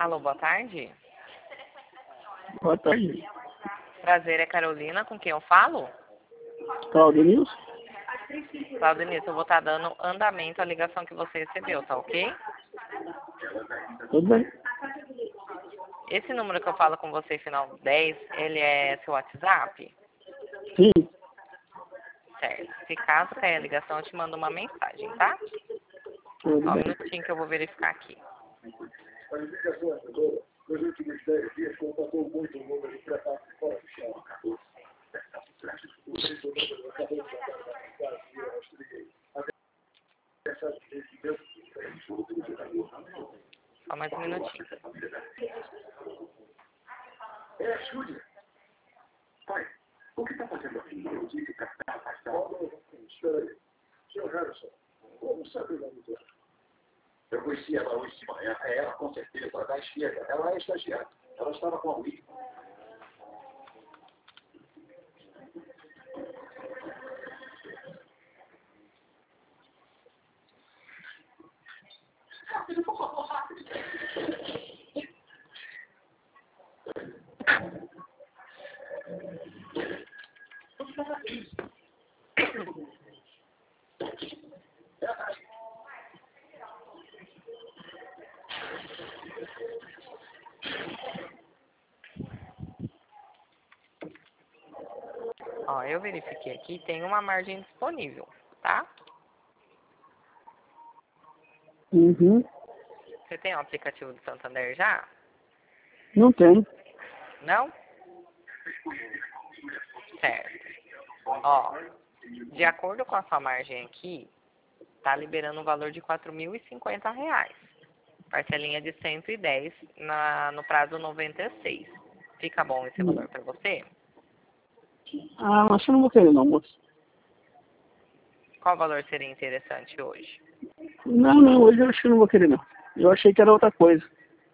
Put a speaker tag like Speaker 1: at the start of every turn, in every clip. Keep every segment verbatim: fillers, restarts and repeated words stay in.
Speaker 1: Alô, boa tarde.
Speaker 2: Boa tarde.
Speaker 1: Prazer, é Carolina, com quem eu falo?
Speaker 2: Claudenilson?
Speaker 1: Claudenilson, eu vou estar dando andamento à ligação que você recebeu, tá ok?
Speaker 2: Tudo bem?
Speaker 1: Esse número que eu falo com você, final dez, ele é seu WhatsApp?
Speaker 2: Sim.
Speaker 1: Certo. Se caso cair a ligação, eu te mando uma mensagem, tá?
Speaker 2: Tudo
Speaker 1: Só um
Speaker 2: bem.
Speaker 1: minutinho que eu vou verificar aqui.
Speaker 3: As indicações agora, nos últimos dez dias, contatou muito o número de preparados fora do chão. O número acabou de
Speaker 1: Só mais um minutinho.
Speaker 3: É, Júlia. Pai, o que está fazendo aqui? Eu disse para estar afastado. Espera aí. senhor Harrison, como sabe o nome dela? Eu conheci ela hoje de manhã. É ela, com certeza, da esquerda. Ela é estagiária. Ela estava com a Wii. Rápido, por favor, rápido.
Speaker 1: Ó, eu verifiquei aqui, tem uma margem disponível, tá?
Speaker 2: Uhum.
Speaker 1: Você tem o aplicativo do Santander já?
Speaker 2: Não tem.
Speaker 1: Não? Certo. Ó, de acordo com a sua margem aqui, tá liberando um valor de quatro mil e cinquenta reais. Parcelinha de cento e dez na, no prazo noventa e seis. Fica bom esse valor para você?
Speaker 2: Ah, mas eu não vou querer não, moço.
Speaker 1: Qual valor seria interessante hoje?
Speaker 2: Não, não, hoje eu acho que eu não vou querer não. Eu achei que era outra coisa.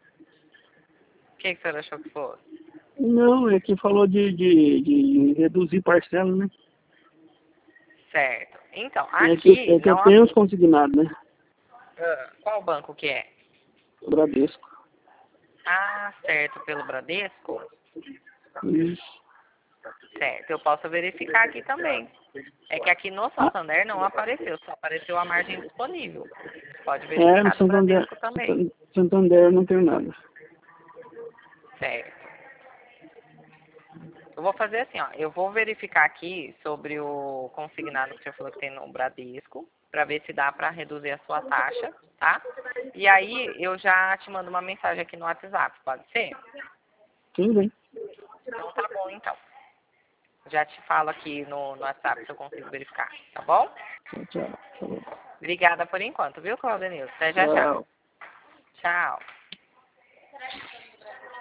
Speaker 1: O que, que você achou que fosse?
Speaker 2: Não, é que falou de, de, de reduzir parcela, né?
Speaker 1: Certo. Então,
Speaker 2: É que,
Speaker 1: aqui
Speaker 2: é que eu
Speaker 1: não...
Speaker 2: tenho os consignados, né?
Speaker 1: Ah, qual banco que é?
Speaker 2: Bradesco.
Speaker 1: Ah, certo, pelo Bradesco?
Speaker 2: Isso.
Speaker 1: Certo, eu posso verificar aqui também. É que aqui no Santander não apareceu, só apareceu a margem disponível. Pode
Speaker 2: É,
Speaker 1: verificar
Speaker 2: no
Speaker 1: no
Speaker 2: Santander,
Speaker 1: Bradesco também.
Speaker 2: Santander eu não tenho nada.
Speaker 1: Certo. Eu vou fazer assim, ó. Eu vou verificar aqui sobre o consignado que você falou que tem no Bradesco, para ver se dá para reduzir a sua taxa, tá? E aí eu já te mando uma mensagem aqui no WhatsApp, pode ser?
Speaker 2: Tudo bem.
Speaker 1: Então tá bom, então. Já te falo aqui no, no WhatsApp se eu consigo verificar, tá bom?
Speaker 2: Tchau, tchau. Falou.
Speaker 1: Obrigada por enquanto, viu, Claudenilson? Até já já.
Speaker 2: Tchau.
Speaker 1: Tchau.